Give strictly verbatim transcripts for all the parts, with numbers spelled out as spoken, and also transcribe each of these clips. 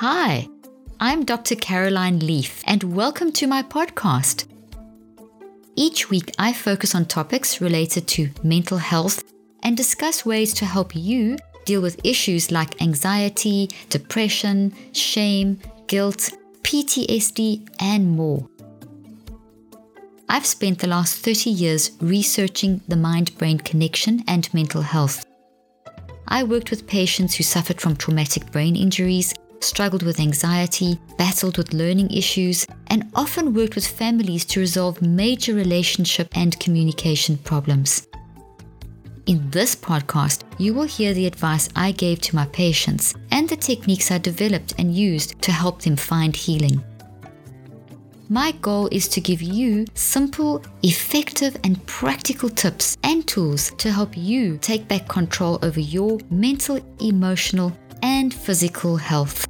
Hi, I'm Doctor Caroline Leaf, and welcome to my podcast. Each week, I focus on topics related to mental health and discuss ways to help you deal with issues like anxiety, depression, shame, guilt, P T S D, and more. I've spent the last thirty years researching the mind-brain connection and mental health. I worked with patients who suffered from traumatic brain injuries, struggled with anxiety, battled with learning issues, and often worked with families to resolve major relationship and communication problems. In this podcast, you will hear the advice I gave to my patients and the techniques I developed and used to help them find healing. My goal is to give you simple, effective, and practical tips and tools to help you take back control over your mental, emotional, and physical health.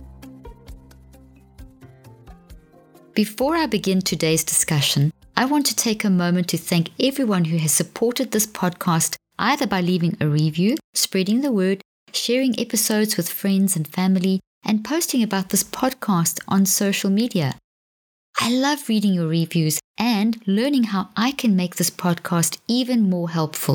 Before I begin today's discussion, I want to take a moment to thank everyone who has supported this podcast either by leaving a review, spreading the word, sharing episodes with friends and family, and posting about this podcast on social media. I love reading your reviews and learning how I can make this podcast even more helpful.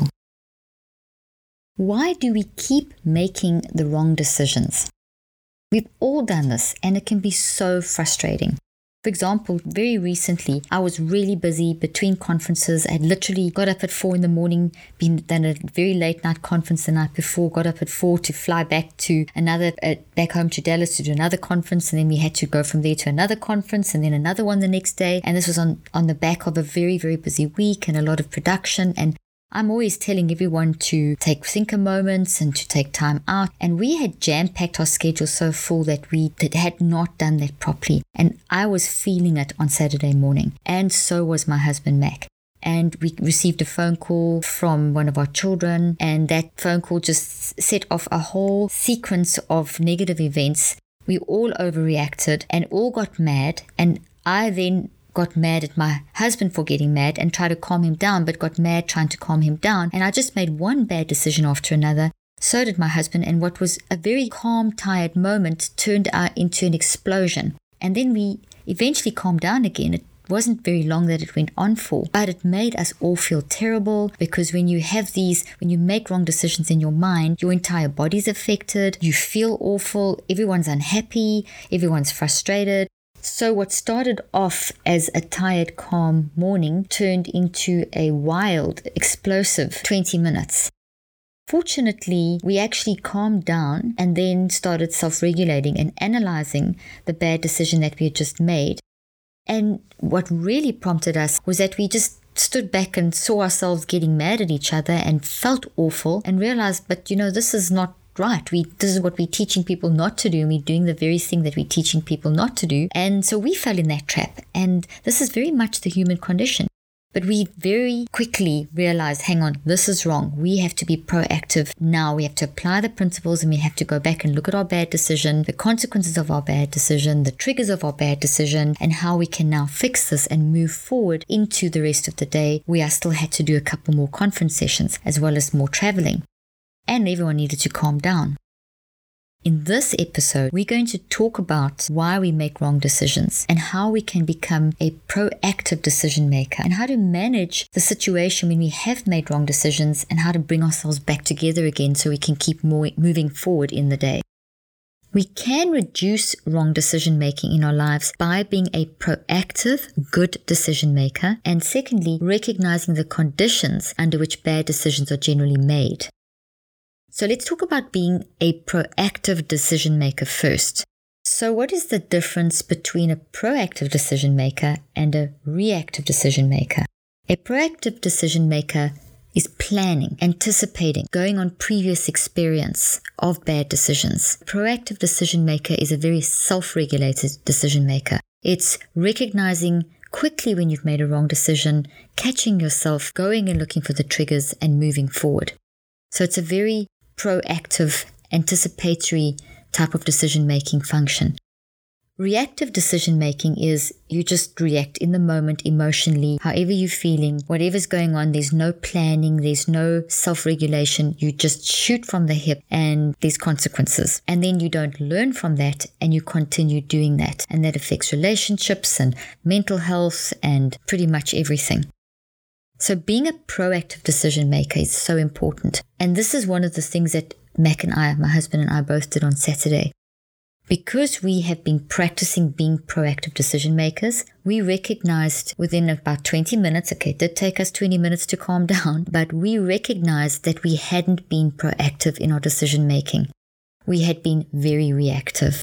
Why do we keep making the wrong decisions? We've all done this, and it can be so frustrating. For example, very recently, I was really busy between conferences. I had literally got up at four in the morning, been done a very late night conference the night before, got up at four to fly back to another, uh, back home to Dallas to do another conference. And then we had to go from there to another conference and then another one the next day. And this was on, on the back of a very, very busy week and a lot of production. And I'm always telling everyone to take thinker moments and to take time out. And we had jam-packed our schedule so full that we had not done that properly. And I was feeling it on Saturday morning. And so was my husband, Mac. And we received a phone call from one of our children. And that phone call just set off a whole sequence of negative events. We all overreacted and all got mad. And I then got mad at my husband for getting mad and tried to calm him down, but got mad trying to calm him down. And I just made one bad decision after another. So did my husband. And what was a very calm, tired moment turned out into an explosion. And then we eventually calmed down again. It wasn't very long that it went on for, but it made us all feel terrible because when you have these, when you make wrong decisions in your mind, your entire body's affected. You feel awful. Everyone's unhappy. Everyone's frustrated. So what started off as a tired, calm morning turned into a wild, explosive twenty minutes. Fortunately, we actually calmed down and then started self-regulating and analyzing the bad decision that we had just made. And what really prompted us was that we just stood back and saw ourselves getting mad at each other and felt awful and realized, but you know, this is not right. We this is what we're teaching people not to do, and we're doing the very thing that we're teaching people not to do. And so we fell in that trap. And this is very much the human condition. But we very quickly realized, hang on, this is wrong. We have to be proactive now. We have to apply the principles, and we have to go back and look at our bad decision, the consequences of our bad decision, the triggers of our bad decision, and how we can now fix this and move forward into the rest of the day. We I still had to do a couple more conference sessions as well as more traveling. And everyone needed to calm down. In this episode, we're going to talk about why we make wrong decisions and how we can become a proactive decision maker and how to manage the situation when we have made wrong decisions and how to bring ourselves back together again so we can keep more moving forward in the day. We can reduce wrong decision making in our lives by being a proactive, good decision maker, and secondly, recognizing the conditions under which bad decisions are generally made. So let's talk about being a proactive decision maker first. So what is the difference between a proactive decision maker and a reactive decision maker? A proactive decision maker is planning, anticipating, going on previous experience of bad decisions. A proactive decision maker is a very self-regulated decision maker. It's recognizing quickly when you've made a wrong decision, catching yourself, going and looking for the triggers and moving forward. So it's a very proactive, anticipatory type of decision-making function. Reactive decision making is you just react in the moment emotionally, however you're feeling, whatever's going on. There's no planning, there's no self-regulation. You just shoot from the hip and there's consequences. And then you don't learn from that and you continue doing that. And that affects relationships and mental health and pretty much everything. So being a proactive decision maker is so important. And this is one of the things that Mac and I, my husband and I both did on Saturday. Because we have been practicing being proactive decision makers, we recognized within about twenty minutes, okay, it did take us twenty minutes to calm down, but we recognized that we hadn't been proactive in our decision making. We had been very reactive.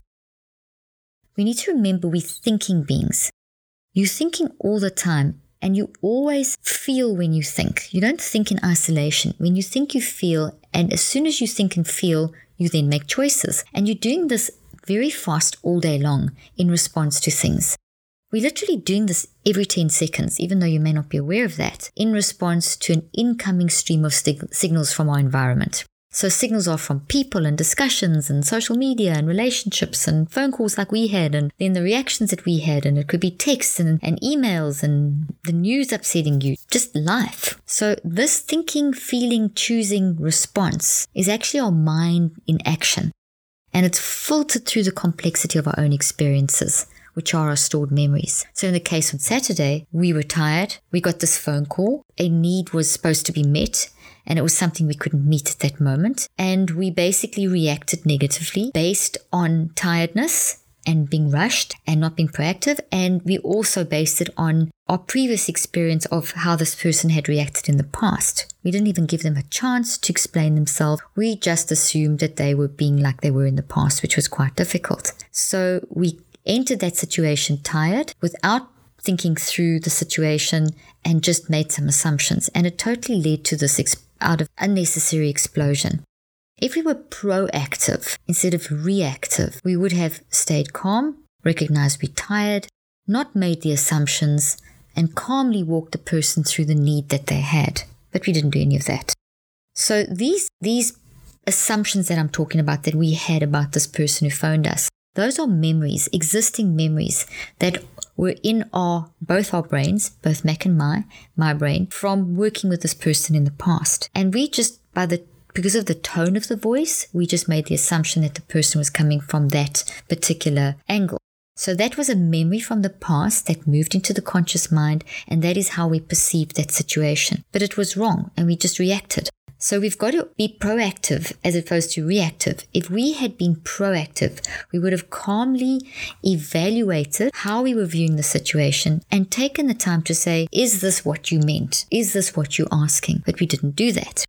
We need to remember we're thinking beings. You're thinking all the time, and you always feel when you think. You don't think in isolation. When you think, you feel, and as soon as you think and feel, you then make choices. And you're doing this very fast all day long in response to things. We're literally doing this every ten seconds, even though you may not be aware of that, in response to an incoming stream of sig- signals from our environment. So signals are from people and discussions and social media and relationships and phone calls like we had, and then the reactions that we had, and it could be texts and, and emails and the news upsetting you, just life. So this thinking, feeling, choosing response is actually our mind in action. And it's filtered through the complexity of our own experiences, which are our stored memories. So in the case on Saturday, we were tired. We got this phone call. A need was supposed to be met, and it was something we couldn't meet at that moment. And we basically reacted negatively based on tiredness and being rushed and not being proactive. And we also based it on our previous experience of how this person had reacted in the past. We didn't even give them a chance to explain themselves. We just assumed that they were being like they were in the past, which was quite difficult. So we entered that situation tired without thinking through the situation and just made some assumptions. And it totally led to this ex- out of unnecessary explosion. If we were proactive instead of reactive, we would have stayed calm, recognized we're tired, not made the assumptions, and calmly walked the person through the need that they had. But we didn't do any of that. So these these assumptions that I'm talking about that we had about this person who phoned us, those are memories, existing memories that were in our both our brains, both Mac and my, my brain, from working with this person in the past. And we just, by the because of the tone of the voice, we just made the assumption that the person was coming from that particular angle. So that was a memory from the past that moved into the conscious mind, and that is how we perceived that situation. But it was wrong, and we just reacted. So we've got to be proactive as opposed to reactive. If we had been proactive, we would have calmly evaluated how we were viewing the situation and taken the time to say, is this what you meant? Is this what you're asking? But we didn't do that.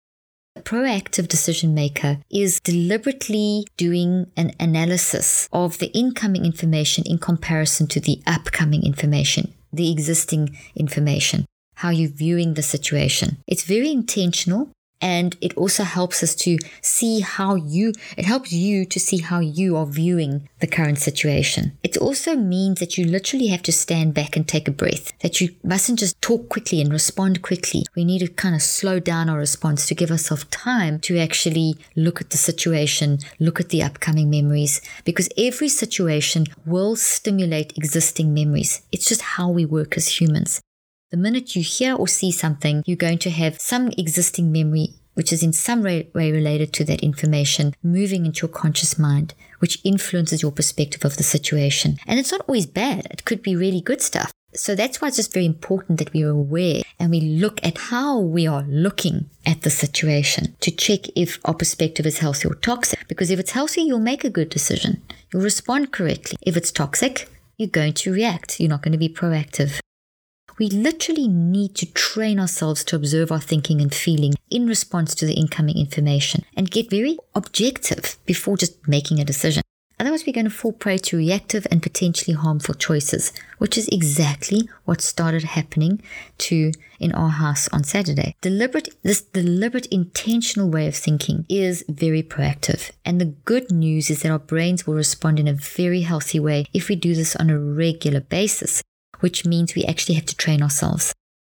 A proactive decision maker is deliberately doing an analysis of the incoming information in comparison to the upcoming information, the existing information, how you're viewing the situation. It's very intentional, and it also helps us to see how you, it helps you to see how you are viewing the current situation. It also means that you literally have to stand back and take a breath, that you mustn't just talk quickly and respond quickly. We need to kind of slow down our response to give ourselves time to actually look at the situation, look at the upcoming memories, because every situation will stimulate existing memories. It's just how we work as humans. The minute you hear or see something, you're going to have some existing memory, which is in some way related to that information, moving into your conscious mind, which influences your perspective of the situation. And it's not always bad. It could be really good stuff. So that's why it's just very important that we are aware and we look at how we are looking at the situation to check if our perspective is healthy or toxic. Because if it's healthy, you'll make a good decision. You'll respond correctly. If it's toxic, you're going to react. You're not going to be proactive. We literally need to train ourselves to observe our thinking and feeling in response to the incoming information and get very objective before just making a decision. Otherwise, we're going to fall prey to reactive and potentially harmful choices, which is exactly what started happening to in our house on Saturday. Deliberate, this deliberate, intentional way of thinking is very proactive. And the good news is that our brains will respond in a very healthy way if we do this on a regular basis, which means we actually have to train ourselves.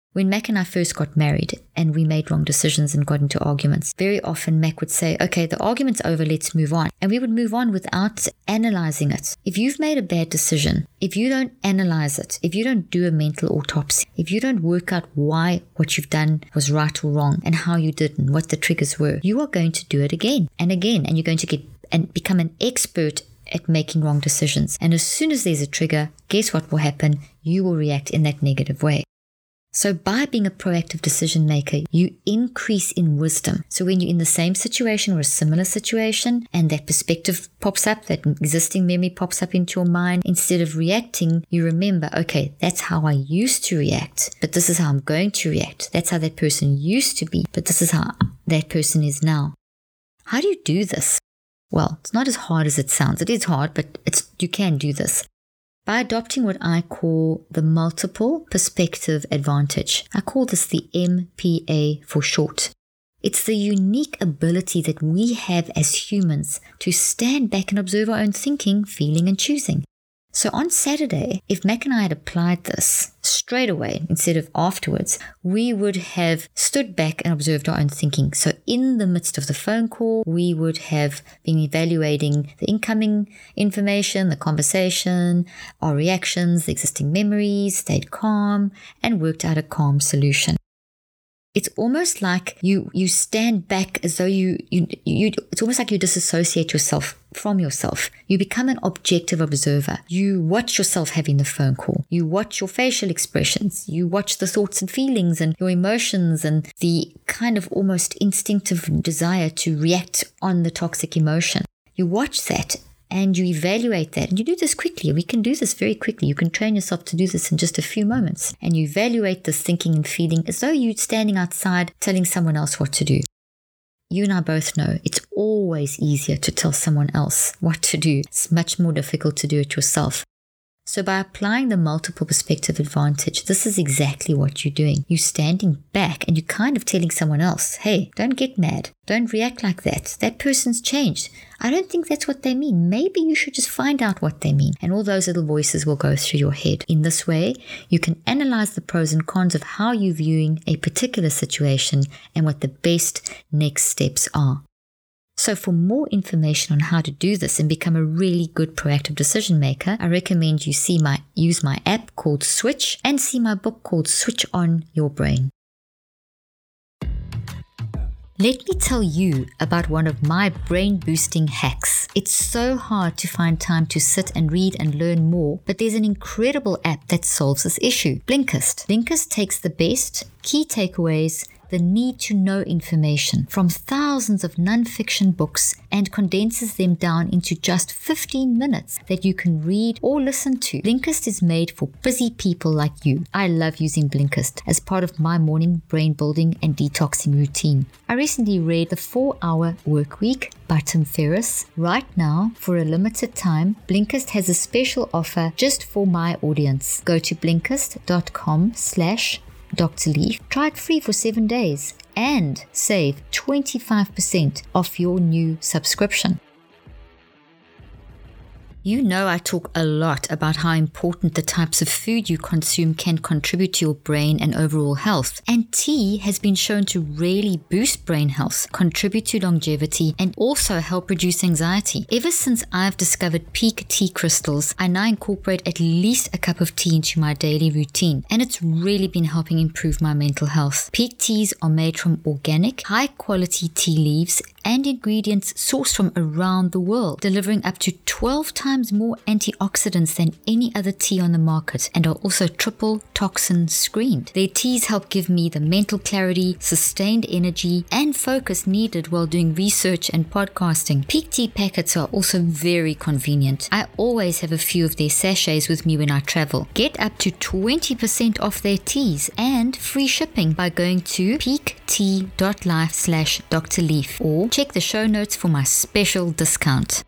When Mac and I first got married and we made wrong decisions and got into arguments, very often Mac would say, okay, the argument's over, let's move on. And we would move on without analyzing it. If you've made a bad decision, if you don't analyze it, if you don't do a mental autopsy, if you don't work out why what you've done was right or wrong and how you did and what the triggers were, you are going to do it again and again. And you're going to get and become an expert at making wrong decisions. And as soon as there's a trigger, guess what will happen? You will react in that negative way. So by being a proactive decision maker, you increase in wisdom. So when you're in the same situation or a similar situation and that perspective pops up, that existing memory pops up into your mind, instead of reacting, you remember, okay, that's how I used to react, but this is how I'm going to react. That's how that person used to be, but this is how that person is now. How do you do this? Well, it's not as hard as it sounds. It is hard, but it's you can do this. By adopting what I call the multiple perspective advantage. I call this the M P A for short. It's the unique ability that we have as humans to stand back and observe our own thinking, feeling, and choosing. So on Saturday, if Mac and I had applied this straight away instead of afterwards, we would have stood back and observed our own thinking. So in the midst of the phone call, we would have been evaluating the incoming information, the conversation, our reactions, the existing memories, stayed calm, and worked out a calm solution. It's almost like you you stand back as though you, you, you it's almost like you disassociate yourself from yourself. You become an objective observer. You watch yourself having the phone call. You watch your facial expressions. You watch the thoughts and feelings and your emotions and the kind of almost instinctive desire to react on the toxic emotion. You watch that and you evaluate that. And you do this quickly. We can do this very quickly. You can train yourself to do this in just a few moments. And you evaluate this thinking and feeling as though you're standing outside telling someone else what to do. You and I both know it's always easier to tell someone else what to do. It's much more difficult to do it yourself. So by applying the multiple perspective advantage, this is exactly what you're doing. You're standing back and you're kind of telling someone else, hey, don't get mad. Don't react like that. That person's changed. I don't think that's what they mean. Maybe you should just find out what they mean. And all those little voices will go through your head. In this way, you can analyze the pros and cons of how you're viewing a particular situation and what the best next steps are. So for more information on how to do this and become a really good proactive decision maker, I recommend you see my use my app called Switch and see my book called Switch On Your Brain. Let me tell you about one of my brain-boosting hacks. It's so hard to find time to sit and read and learn more, but there's an incredible app that solves this issue, Blinkist. Blinkist takes the best key takeaways, the need-to-know information from thousands of non-fiction books and condenses them down into just fifteen minutes that you can read or listen to. Blinkist is made for busy people like you. I love using Blinkist as part of my morning brain building and detoxing routine. I recently read The four-Hour Workweek by Tim Ferriss. Right now, for a limited time, Blinkist has a special offer just for my audience. Go to blinkist.com slash Doctor Leaf. Try it free for seven days and save twenty-five percent off your new subscription. You know I talk a lot about how important the types of food you consume can contribute to your brain and overall health. And tea has been shown to really boost brain health, contribute to longevity, and also help reduce anxiety. Ever since I've discovered Peak Tea Crystals, I now incorporate at least a cup of tea into my daily routine. And it's really been helping improve my mental health. Peak Teas are made from organic, high-quality tea leaves and ingredients sourced from around the world, delivering up to twelve times more antioxidants than any other tea on the market, and are also triple toxin screened. Their teas help give me the mental clarity, sustained energy, and focus needed while doing research and podcasting. Peak Tea packets are also very convenient. I always have a few of their sachets with me when I travel. Get up to twenty percent off their teas and free shipping by going to peaktea.life slash Doctor Leaf or check the show notes for my special discount.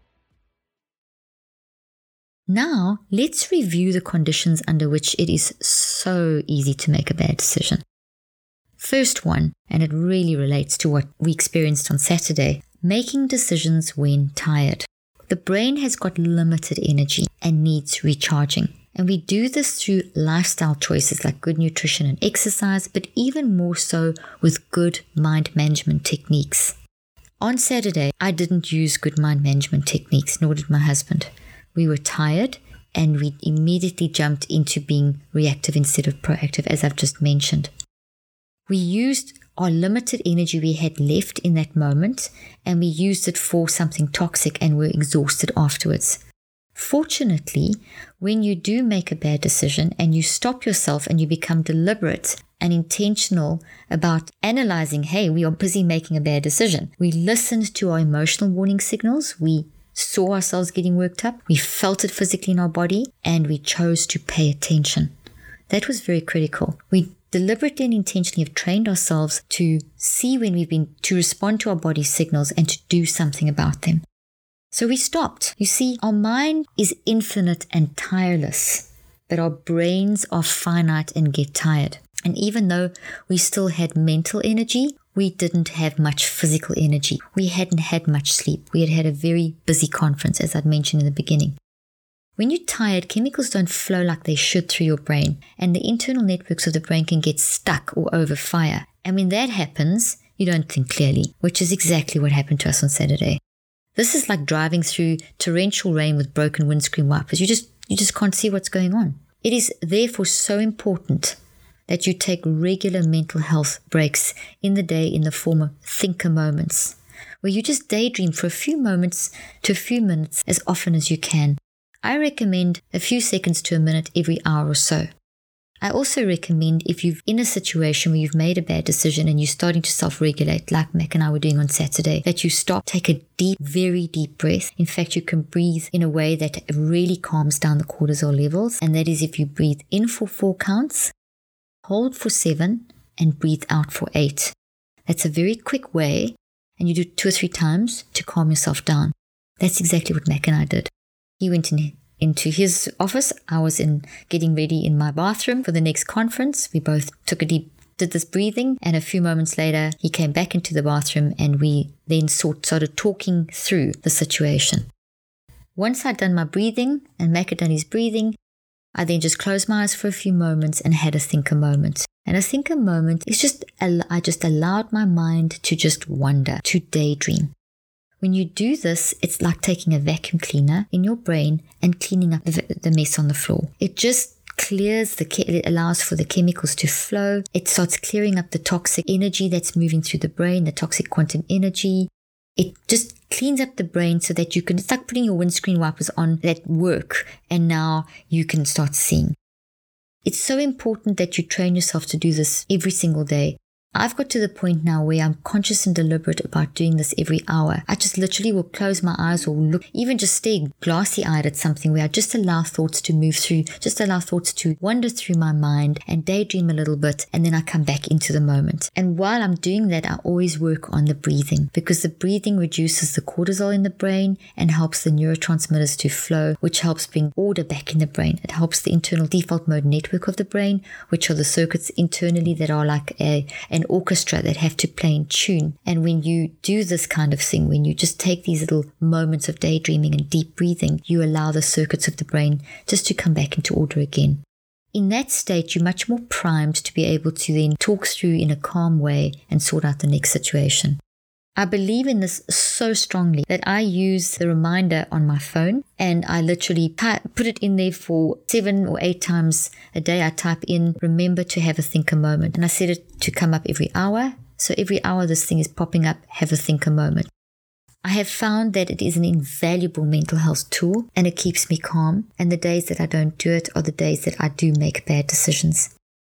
Now, let's review the conditions under which it is so easy to make a bad decision. First one, and it really relates to what we experienced on Saturday, making decisions when tired. The brain has got limited energy and needs recharging. And we do this through lifestyle choices like good nutrition and exercise, but even more so with good mind management techniques. On Saturday, I didn't use good mind management techniques, nor did my husband. We were tired and we immediately jumped into being reactive instead of proactive, as I've just mentioned. We used our limited energy we had left in that moment, and we used it for something toxic and were exhausted afterwards. Fortunately, when you do make a bad decision and you stop yourself and you become deliberate and intentional about analyzing, hey, we are busy making a bad decision. We listened to our emotional warning signals. We saw ourselves getting worked up. We felt it physically in our body, and we chose to pay attention. That was very critical. We deliberately and intentionally have trained ourselves to see when we've been, to respond to our body signals and to do something about them. So we stopped. You see, our mind is infinite and tireless, but our brains are finite and get tired. And even though we still had mental energy, we didn't have much physical energy. We hadn't had much sleep. We had had a very busy conference, as I'd mentioned in the beginning. When you're tired, chemicals don't flow like they should through your brain, and the internal networks of the brain can get stuck or overfire. And when that happens, you don't think clearly, which is exactly what happened to us on Saturday. This is like driving through torrential rain with broken windscreen wipers. You just you just can't see what's going on. It is therefore so important that you take regular mental health breaks in the day in the form of thinker moments, where you just daydream for a few moments to a few minutes as often as you can. I recommend a few seconds to a minute every hour or so. I also recommend, if you're in a situation where you've made a bad decision and you're starting to self-regulate, like Mac and I were doing on Saturday, that you stop, take a deep, very deep breath. In fact, you can breathe in a way that really calms down the cortisol levels. And that is if you breathe in for four counts, hold for seven, and breathe out for eight. That's a very quick way, and you do it two or three times to calm yourself down. That's exactly what Mac and I did. He went in into his office. I was in getting ready in my bathroom for the next conference. We both took a deep, did this breathing, and a few moments later, he came back into the bathroom, and we then sort, started talking through the situation. Once I'd done my breathing and Mac had done his breathing, I then just closed my eyes for a few moments and had a thinker moment. And a thinker moment is just, I just allowed my mind to just wander, to daydream. When you do this, it's like taking a vacuum cleaner in your brain and cleaning up the, the mess on the floor. It just clears the, it allows for the chemicals to flow. It starts clearing up the toxic energy that's moving through the brain, the toxic quantum energy. It just cleans up the brain so that you can, it's like putting your windscreen wipers on that work, and now you can start seeing. It's so important that you train yourself to do this every single day. I've got to the point now where I'm conscious and deliberate about doing this every hour. I just literally will close my eyes or look, even just stay glassy-eyed at something where I just allow thoughts to move through, just allow thoughts to wander through my mind and daydream a little bit, and then I come back into the moment. And while I'm doing that, I always work on the breathing, because the breathing reduces the cortisol in the brain and helps the neurotransmitters to flow, which helps bring order back in the brain. It helps the internal default mode network of the brain, which are the circuits internally that are like a an orchestra that have to play in tune. And when you do this kind of thing, when you just take these little moments of daydreaming and deep breathing, you allow the circuits of the brain just to come back into order again. In that state, you're much more primed to be able to then talk through in a calm way and sort out the next situation. I believe in this so strongly that I use the reminder on my phone, and I literally put it in there for seven or eight times a day. I type in, remember to have a thinker moment, and I set it to come up every hour. So every hour this thing is popping up, have a thinker moment. I have found that it is an invaluable mental health tool, and it keeps me calm. And the days that I don't do it are the days that I do make bad decisions.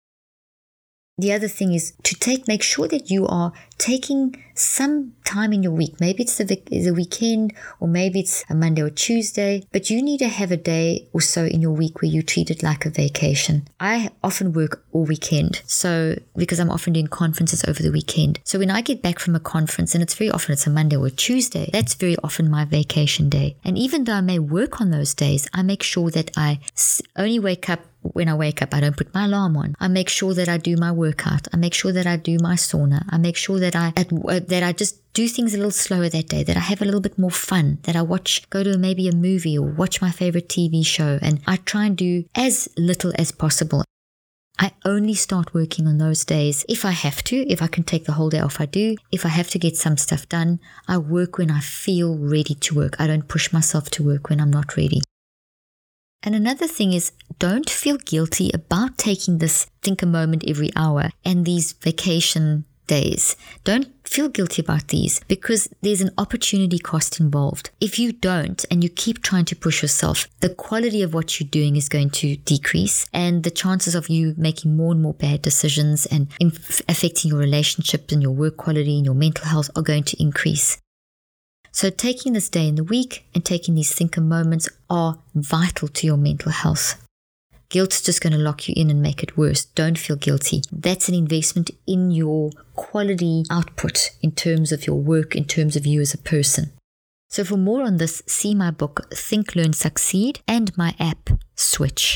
The other thing is to take, make sure that you are taking some time in your week. Maybe it's the, the weekend, or maybe it's a Monday or Tuesday, but you need to have a day or so in your week where you treat it like a vacation. I often work all weekend, so because I'm often doing conferences over the weekend. So when I get back from a conference, and it's very often it's a Monday or a Tuesday, that's very often my vacation day. And even though I may work on those days, I make sure that I only wake up when I wake up, I don't put my alarm on. I make sure that I do my workout. I make sure that I do my sauna. I make sure that I, that I just do things a little slower that day, that I have a little bit more fun, that I watch, go to maybe a movie or watch my favorite T V show. And I try and do as little as possible. I only start working on those days if I have to. If I can take the whole day off, I do. If I have to get some stuff done, I work when I feel ready to work. I don't push myself to work when I'm not ready. And another thing is, don't feel guilty about taking this think a moment every hour and these vacation days. Don't feel guilty about these, because there's an opportunity cost involved. If you don't and you keep trying to push yourself, the quality of what you're doing is going to decrease, and the chances of you making more and more bad decisions and inf- affecting your relationships and your work quality and your mental health are going to increase. So taking this day in the week and taking these thinker moments are vital to your mental health. Guilt's just going to lock you in and make it worse. Don't feel guilty. That's an investment in your quality output in terms of your work, in terms of you as a person. So for more on this, see my book, Think, Learn, Succeed, and my app, Switch.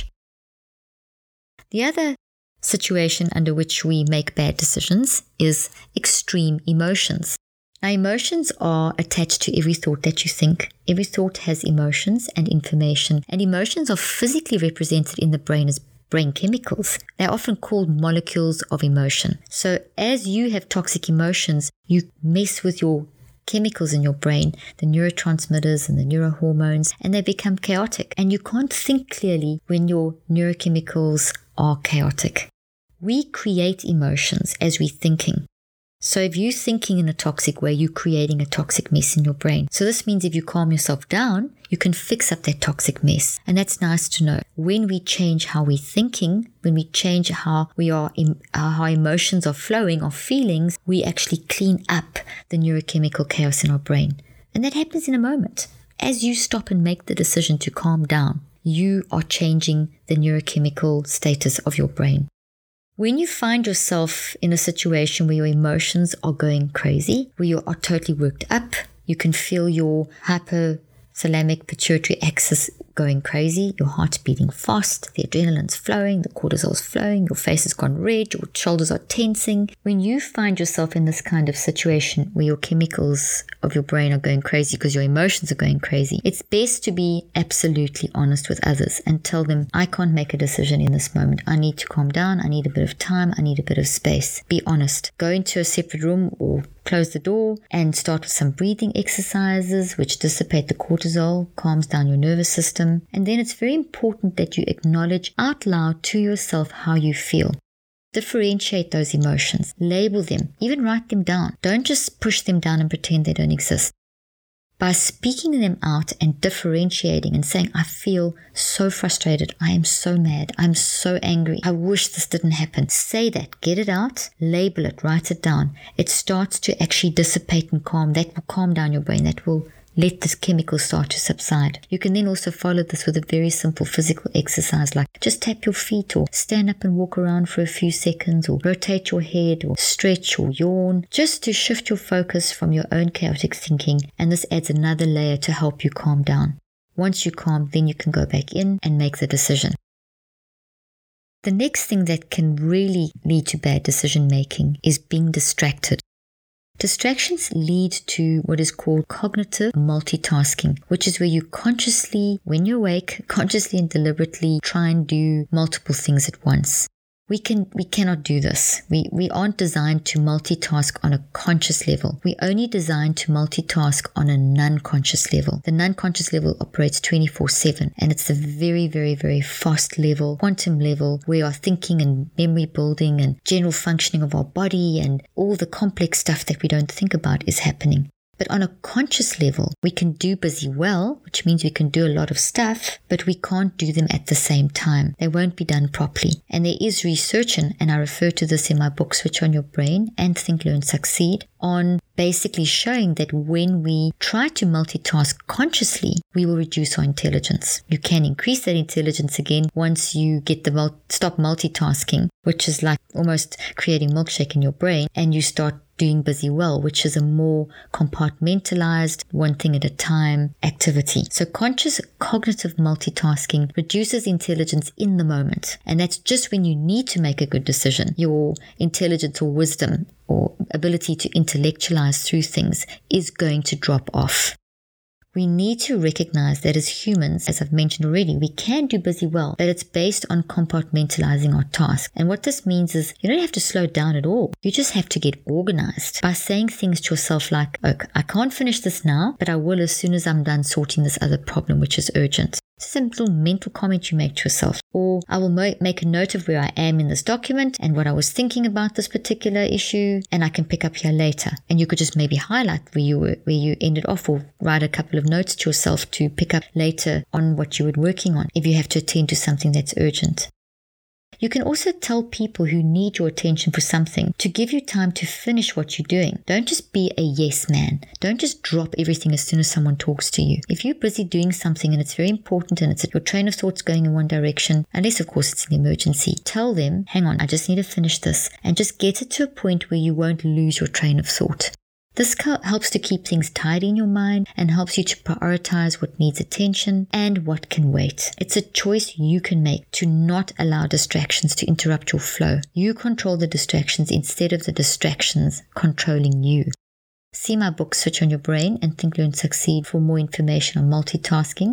The other situation under which we make bad decisions is extreme emotions. Now, emotions are attached to every thought that you think. Every thought has emotions and information, and emotions are physically represented in the brain as brain chemicals. They're often called molecules of emotion. So as you have toxic emotions, you mess with your chemicals in your brain, the neurotransmitters and the neurohormones, and they become chaotic. And you can't think clearly when your neurochemicals are chaotic. We create emotions as we're thinking. So if you're thinking in a toxic way, you're creating a toxic mess in your brain. So this means if you calm yourself down, you can fix up that toxic mess. And that's nice to know. When we change how we're thinking, when we change how we are, how emotions are flowing, our feelings, we actually clean up the neurochemical chaos in our brain. And that happens in a moment. As you stop and make the decision to calm down, you are changing the neurochemical status of your brain. When you find yourself in a situation where your emotions are going crazy, where you are totally worked up, you can feel your hypothalamic pituitary axis going crazy, your heart's beating fast, the adrenaline's flowing, the cortisol's flowing, your face has gone red, your shoulders are tensing. When you find yourself in this kind of situation where your chemicals of your brain are going crazy because your emotions are going crazy, it's best to be absolutely honest with others and tell them, I can't make a decision in this moment. I need to calm down. I need a bit of time. I need a bit of space. Be honest. Go into a separate room or close the door and start with some breathing exercises which dissipate the cortisol, calms down your nervous system. And then it's very important that you acknowledge out loud to yourself how you feel. Differentiate those emotions. Label them. Even write them down. Don't just push them down and pretend they don't exist. By speaking them out and differentiating and saying, I feel so frustrated. I am so mad. I'm so angry. I wish this didn't happen. Say that. Get it out. Label it. Write it down. It starts to actually dissipate and calm. That will calm down your brain. That will let this chemical start to subside. You can then also follow this with a very simple physical exercise like just tap your feet or stand up and walk around for a few seconds or rotate your head or stretch or yawn, just to shift your focus from your own chaotic thinking, and this adds another layer to help you calm down. Once you calm, then you can go back in and make the decision. The next thing that can really lead to bad decision making is being distracted. Distractions lead to what is called cognitive multitasking, which is where you consciously, when you're awake, consciously and deliberately try and do multiple things at once. We can we cannot do this. We we aren't designed to multitask on a conscious level. We're only designed to multitask on a non-conscious level. The non-conscious level operates twenty-four seven, and it's the very, very, very fast level, quantum level, where our thinking and memory building and general functioning of our body and all the complex stuff that we don't think about is happening. But on a conscious level, we can do busy well, which means we can do a lot of stuff, but we can't do them at the same time. They won't be done properly. And there is research, and, and I refer to this in my book, Switch on Your Brain and Think, Learn, Succeed, on basically showing that when we try to multitask consciously, we will reduce our intelligence. You can increase that intelligence again once you get the mul- stop multitasking, which is like almost creating milkshake in your brain, and you start doing busy well, which is a more compartmentalized, one thing at a time activity. So conscious cognitive multitasking reduces intelligence in the moment. And that's just when you need to make a good decision. Your intelligence or wisdom or ability to intellectualize through things is going to drop off. We need to recognize that as humans, as I've mentioned already, we can do busy well, but it's based on compartmentalizing our task. And what this means is you don't have to slow down at all. You just have to get organized by saying things to yourself like, okay, I can't finish this now, but I will as soon as I'm done sorting this other problem, which is urgent. It's a little mental comment you make to yourself. Or I will mo- make a note of where I am in this document and what I was thinking about this particular issue, and I can pick up here later. And you could just maybe highlight where you were, where you ended off, or write a couple of notes to yourself to pick up later on what you were working on if you have to attend to something that's urgent. You can also tell people who need your attention for something to give you time to finish what you're doing. Don't just be a yes man. Don't just drop everything as soon as someone talks to you. If you're busy doing something and it's very important and it's your train of thoughts going in one direction, unless of course it's an emergency, tell them, hang on, I just need to finish this, and just get it to a point where you won't lose your train of thought. This helps to keep things tidy in your mind and helps you to prioritize what needs attention and what can wait. It's a choice you can make to not allow distractions to interrupt your flow. You control the distractions instead of the distractions controlling you. See my book, Switch on Your Brain and Think, Learn, Succeed for more information on multitasking.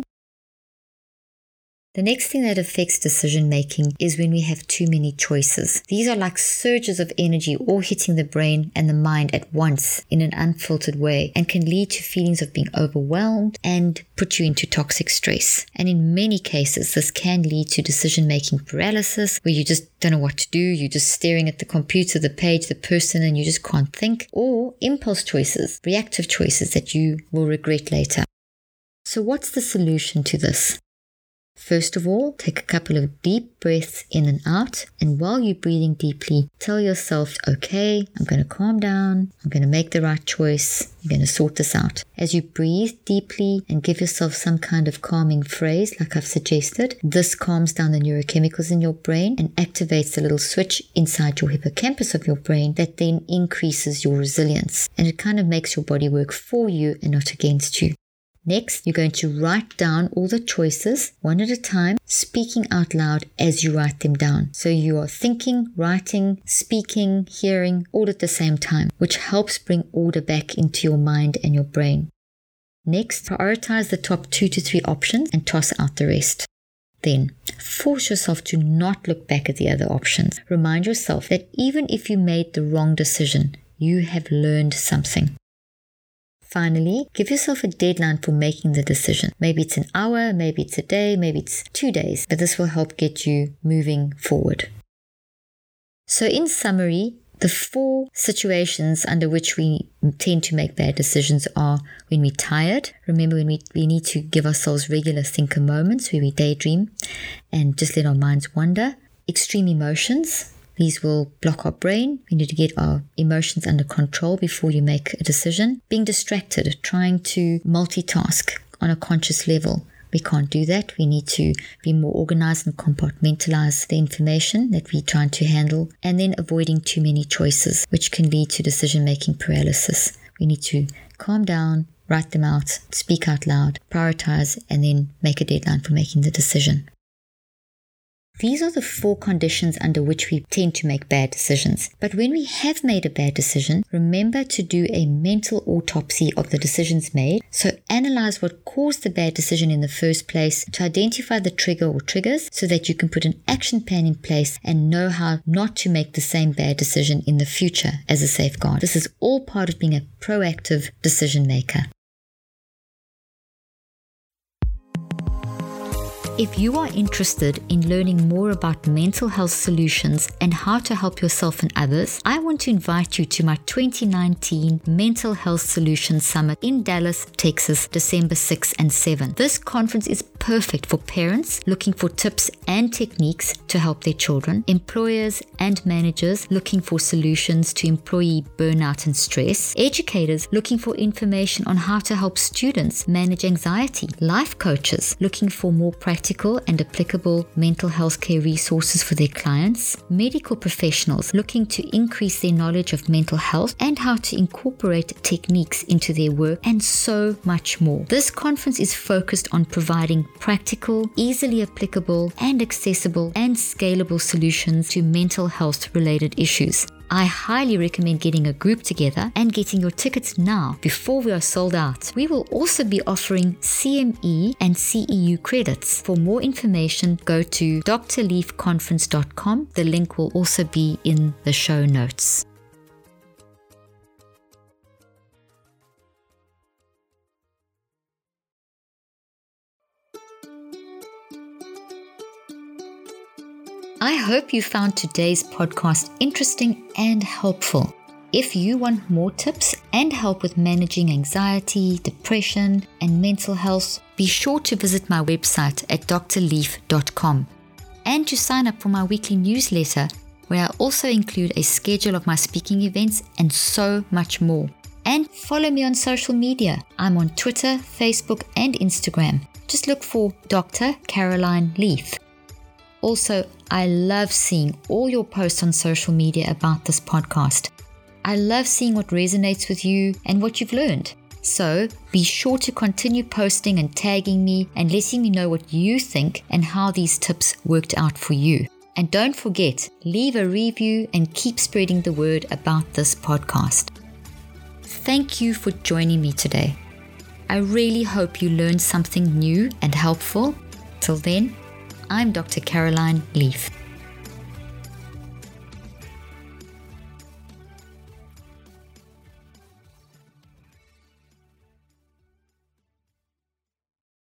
The next thing that affects decision making is when we have too many choices. These are like surges of energy all hitting the brain and the mind at once in an unfiltered way, and can lead to feelings of being overwhelmed and put you into toxic stress. And in many cases, this can lead to decision making paralysis, where you just don't know what to do. You're just staring at the computer, the page, the person, and you just can't think. Or impulse choices, reactive choices that you will regret later. So what's the solution to this? First of all, take a couple of deep breaths in and out, and while you're breathing deeply, tell yourself, okay, I'm going to calm down, I'm going to make the right choice, I'm going to sort this out. As you breathe deeply and give yourself some kind of calming phrase, like I've suggested, this calms down the neurochemicals in your brain and activates the little switch inside your hippocampus of your brain that then increases your resilience, and it kind of makes your body work for you and not against you. Next, you're going to write down all the choices one at a time, speaking out loud as you write them down. So you are thinking, writing, speaking, hearing, all at the same time, which helps bring order back into your mind and your brain. Next, prioritize the top two to three options and toss out the rest. Then, force yourself to not look back at the other options. Remind yourself that even if you made the wrong decision, you have learned something. Finally, give yourself a deadline for making the decision. Maybe it's an hour, maybe it's a day, maybe it's two days, but this will help get you moving forward. So in summary, the four situations under which we tend to make bad decisions are when we're tired. Remember, when we, we need to give ourselves regular thinker moments where we daydream and just let our minds wander. Extreme emotions. These will block our brain. We need to get our emotions under control before you make a decision. Being distracted, trying to multitask on a conscious level. We can't do that. We need to be more organized and compartmentalize the information that we're trying to handle. And then avoiding too many choices, which can lead to decision-making paralysis. We need to calm down, write them out, speak out loud, prioritize, and then make a deadline for making the decision. These are the four conditions under which we tend to make bad decisions. But when we have made a bad decision, remember to do a mental autopsy of the decisions made. So analyze what caused the bad decision in the first place, to identify the trigger or triggers so that you can put an action plan in place and know how not to make the same bad decision in the future as a safeguard. This is all part of being a proactive decision maker. If you are interested in learning more about mental health solutions and how to help yourself and others, I want to invite you to my twenty nineteen Mental Health Solutions Summit in Dallas, Texas, December sixth and seventh. This conference is perfect for parents looking for tips and techniques to help their children, employers and managers looking for solutions to employee burnout and stress, educators looking for information on how to help students manage anxiety, life coaches looking for more practical and applicable mental health care resources for their clients, medical professionals looking to increase their knowledge of mental health and how to incorporate techniques into their work, and so much more. This conference is focused on providing practical, easily applicable, and accessible and scalable solutions to mental health related issues. I highly recommend getting a group together and getting your tickets now before we are sold out. We will also be offering C M E and C E U credits. For more information, go to d r leaf conference dot com. The link will also be in the show notes. I hope you found today's podcast interesting and helpful. If you want more tips and help with managing anxiety, depression, and mental health, be sure to visit my website at d r leaf dot com and to sign up for my weekly newsletter, where I also include a schedule of my speaking events and so much more. And follow me on social media. I'm on Twitter, Facebook, and Instagram. Just look for Doctor Caroline Leaf. Also, I love seeing all your posts on social media about this podcast. I love seeing what resonates with you and what you've learned. So be sure to continue posting and tagging me and letting me know what you think and how these tips worked out for you. And don't forget, leave a review and keep spreading the word about this podcast. Thank you for joining me today. I really hope you learned something new and helpful. Till then, I'm Doctor Caroline Leaf.